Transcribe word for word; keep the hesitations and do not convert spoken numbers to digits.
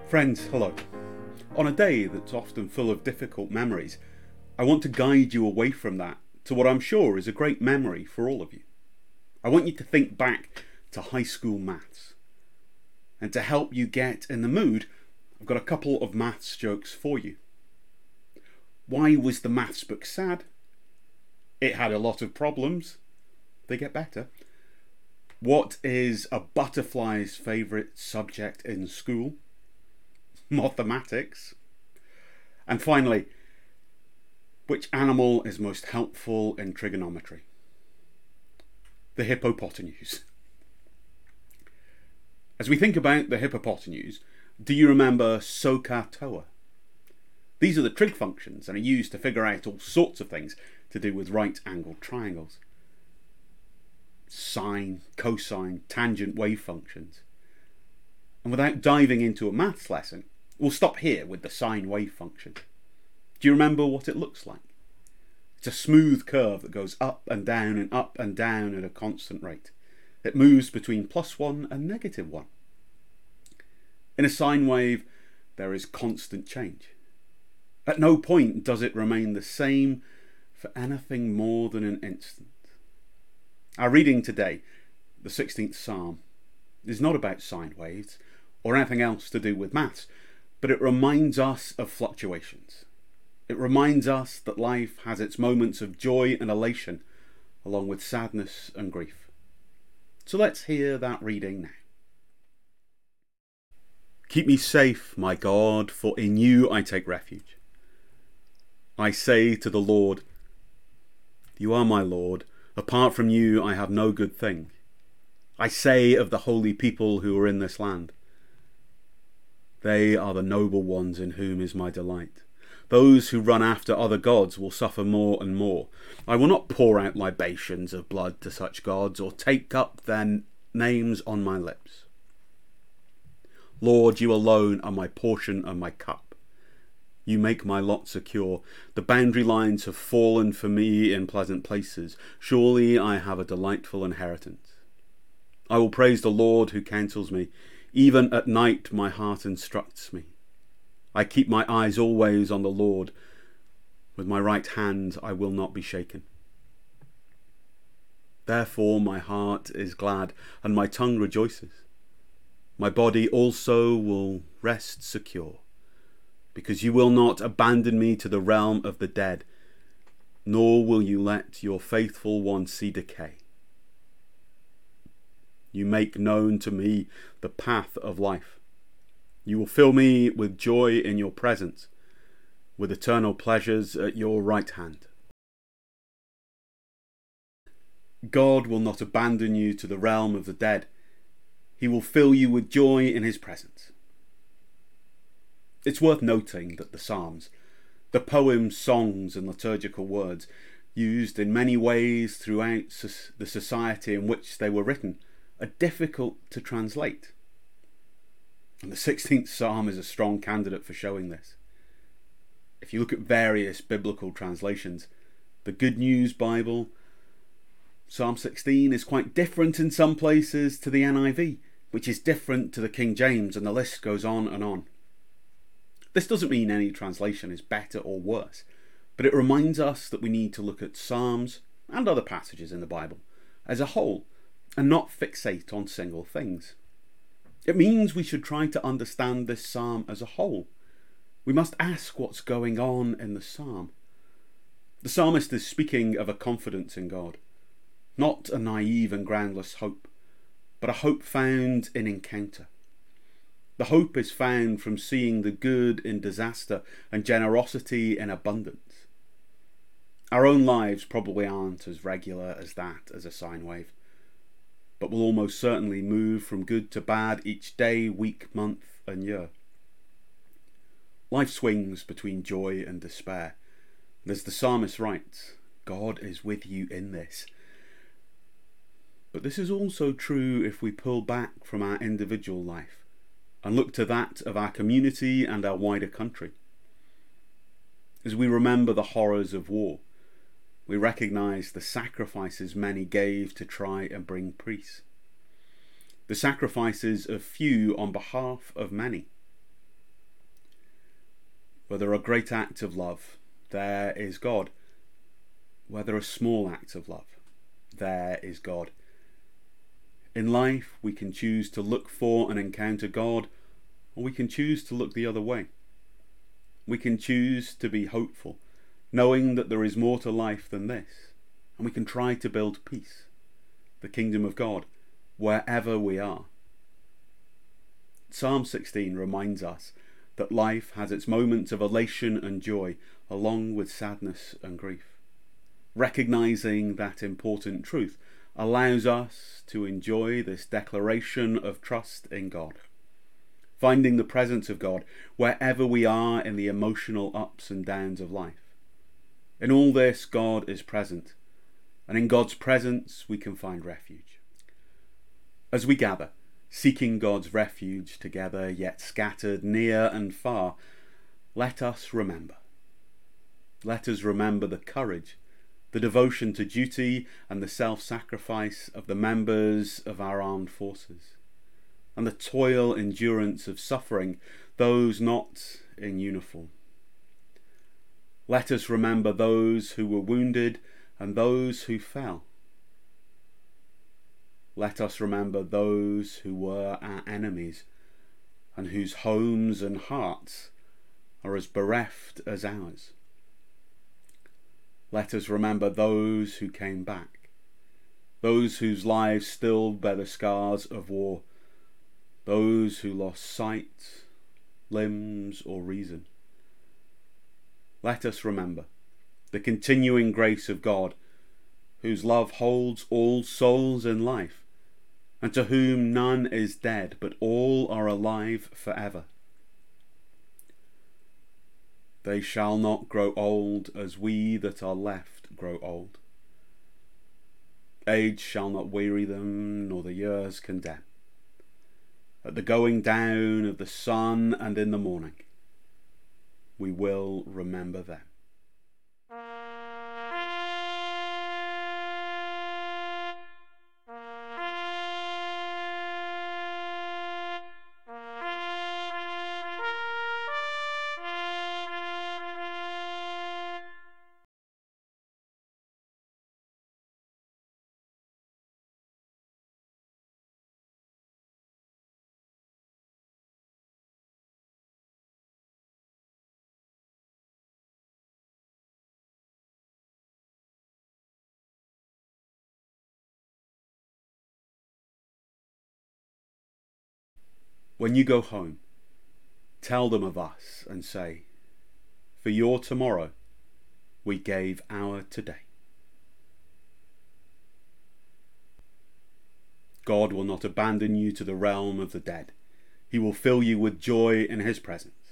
Friends, hello. On a day that's often full of difficult memories, I want to guide you away from that to what I'm sure is a great memory for all of you. I want you to think back to high school maths. And to help you get in the mood, I've got a couple of maths jokes for you. Why was the maths book sad? It had a lot of problems. They get better. What is a butterfly's favourite subject in school? Mathematics. And finally, which animal is most helpful in trigonometry? The hippopotenuse. As we think about the hippopotenuse, do you remember SOHCAHTOA? These are the trig functions and are used to figure out all sorts of things to do with right-angled triangles. Sine, cosine, tangent wave functions. And without diving into a maths lesson, we'll stop here with the sine wave function. Do you remember what it looks like? It's a smooth curve that goes up and down and up and down at a constant rate. It moves between plus one and negative one. In a sine wave, there is constant change. At no point does it remain the same for anything more than an instant. Our reading today, the sixteenth Psalm, is not about sine waves or anything else to do with maths, but it reminds us of fluctuations. It reminds us that life has its moments of joy and elation, along with sadness and grief. So let's hear that reading now. Keep me safe, my God, for in you I take refuge. I say to the Lord, you are my Lord. Apart from you I have no good thing. I say of the holy people who are in this land, they are the noble ones in whom is my delight. Those who run after other gods will suffer more and more. I will not pour out libations of blood to such gods, or take up their names on my lips. Lord, you alone are my portion and my cup. You make my lot secure. The boundary lines have fallen for me in pleasant places. Surely I have a delightful inheritance. I will praise the Lord who counsels me. Even at night my heart instructs me. I keep my eyes always on the Lord. With my right hand I will not be shaken. Therefore my heart is glad, and my tongue rejoices. My body also will rest secure, because you will not abandon me to the realm of the dead, nor will you let your faithful one see decay. You make known to me the path of life. You will fill me with joy in your presence, with eternal pleasures at your right hand. God will not abandon you to the realm of the dead. He will fill you with joy in his presence. It's worth noting that the Psalms, the poems, songs and liturgical words used in many ways throughout the society in which they were written, are difficult to translate. And the sixteenth Psalm is a strong candidate for showing this. If you look at various biblical translations, the Good News Bible, Psalm sixteen is quite different in some places to the N I V, which is different to the King James, and the list goes on and on. This doesn't mean any translation is better or worse, but it reminds us that we need to look at Psalms and other passages in the Bible as a whole, and not fixate on single things. It means we should try to understand this psalm as a whole. We must ask what's going on in the psalm. The psalmist is speaking of a confidence in God, not a naive and groundless hope, but a hope found in encounter. The hope is found from seeing the good in disaster and generosity in abundance. Our own lives probably aren't as regular as that as a sine wave, but will almost certainly move from good to bad each day, week, month and year. Life swings between joy and despair, and as the psalmist writes, God is with you in this. But this is also true if we pull back from our individual life and look to that of our community and our wider country. As we remember the horrors of war, we recognise the sacrifices many gave to try and bring peace. The sacrifices of few on behalf of many. Whether a great act of love, there is God. Whether a small act of love, there is God. In life, we can choose to look for and encounter God, or we can choose to look the other way. We can choose to be hopeful, knowing that there is more to life than this, and we can try to build peace, the kingdom of God, wherever we are. Psalm sixteen reminds us that life has its moments of elation and joy, along with sadness and grief. Recognizing that important truth allows us to enjoy this declaration of trust in God, finding the presence of God wherever we are in the emotional ups and downs of life. In all this, God is present, and in God's presence we can find refuge. As we gather, seeking God's refuge together, yet scattered near and far, let us remember. Let us remember the courage, the devotion to duty, and the self-sacrifice of the members of our armed forces, and the toil endurance of suffering those not in uniform. Let us remember those who were wounded and those who fell. Let us remember those who were our enemies and whose homes and hearts are as bereft as ours. Let us remember those who came back, those whose lives still bear the scars of war, those who lost sight, limbs, or reason. Let us remember the continuing grace of God, whose love holds all souls in life, and to whom none is dead, but all are alive forever. They shall not grow old as we that are left grow old. Age shall not weary them, nor the years condemn. At the going down of the sun and in the morning, we will remember them. When you go home, tell them of us and say, for your tomorrow, we gave our today. God will not abandon you to the realm of the dead. He will fill you with joy in his presence.